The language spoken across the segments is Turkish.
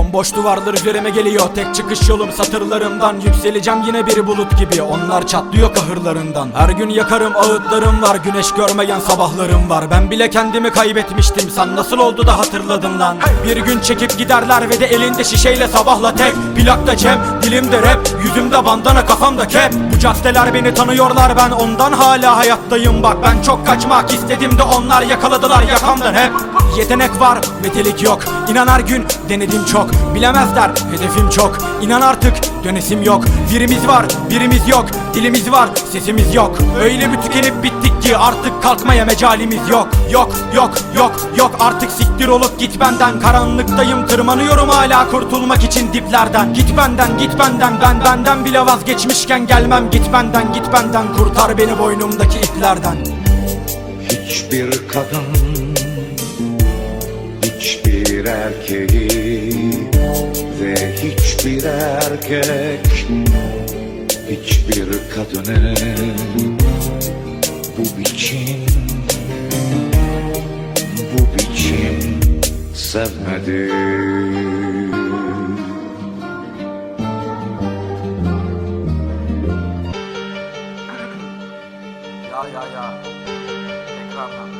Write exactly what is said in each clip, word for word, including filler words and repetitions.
Bomboş duvarlar üzerime geliyor, tek çıkış yolum satırlarımdan. Yükseleceğim yine bir bulut gibi, onlar çatlıyor kahırlarından. Her gün yakarım ağıtlarım var, güneş görmeyen sabahlarım var. Ben bile kendimi kaybetmiştim, sen nasıl oldu da hatırladın lan? Bir gün çekip giderler ve de elinde şişeyle sabahla tek. Plakta cep, dilimde rap, yüzümde bandana, kafamda kep. Bu caddeler beni tanıyorlar, ben ondan hala hayattayım. Bak ben çok kaçmak istedim de onlar yakaladılar yakamdan hep. Yetenek var, metelik yok. İnan her gün denedim çok. Bilemezler, hedefim çok. İnan artık dönesim yok. Birimiz var, birimiz yok. Dilimiz var, sesimiz yok. Öyle bir tükenip bittik ki artık kalkmaya mecalimiz yok. Yok, yok, yok, yok. Artık siktir olup git benden. Karanlıktayım, tırmanıyorum hala kurtulmak için diplerden. Git benden, git benden. Ben benden bile vazgeçmişken gelmem. Git benden, git benden. Kurtar beni boynumdaki iplerden. Hiçbir kadın, hiçbir erkeği ve hiçbir erkek hiçbir kadını bu biçim, bu biçim sevmedi. Ya ya ya. Tekrardan.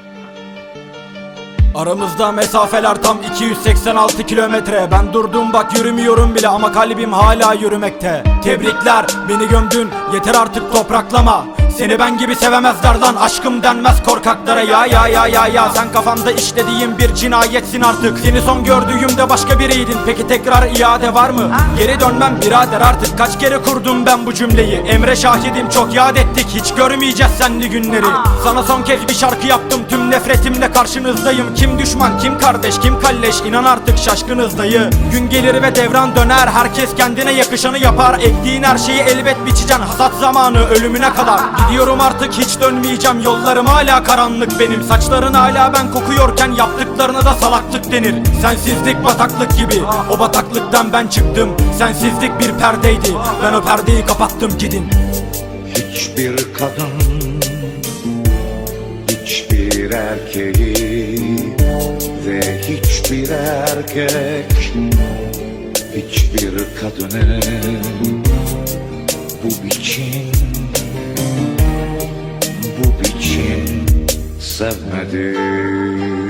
Aramızda mesafeler tam iki yüz seksen altı kilometre. Ben durdum bak yürümüyorum bile ama kalbim hala yürümekte. Tebrikler, beni gömdün, yeter artık topraklama. Seni ben gibi sevemezler lan, aşkım denmez korkaklara. Ya ya ya ya ya, sen kafamda işlediğim bir cinayetsin artık. Seni son gördüğümde başka biriydin, peki tekrar iade var mı? Geri dönmem birader artık, kaç kere kurdum ben bu cümleyi. Emre şahidim, çok yad ettik, hiç görmeyeceğiz senli günleri. Sana son kez bir şarkı yaptım, tüm nefretimle karşınızdayım. Kim düşman, kim kardeş, kim kalleş, inan artık şaşkınız dayı. Gün gelir ve devran döner, herkes kendine yakışanı yapar. Ektiğin her şeyi elbet biçeceksin, hasat zamanı ölümüne kadar. Gidiyorum artık, hiç dönmeyeceğim, yollarım hala karanlık benim. Saçların hala ben kokuyorken yaptıklarına da salaklık denir. Sensizlik bataklık gibi, o bataklıktan ben çıktım. Sensizlik bir perdeydi, ben o perdeyi kapattım, gidin. Hiçbir kadın, hiçbir erkeği ve hiçbir erkek hiçbir kadını bu biçim, bu biçim sevmedi.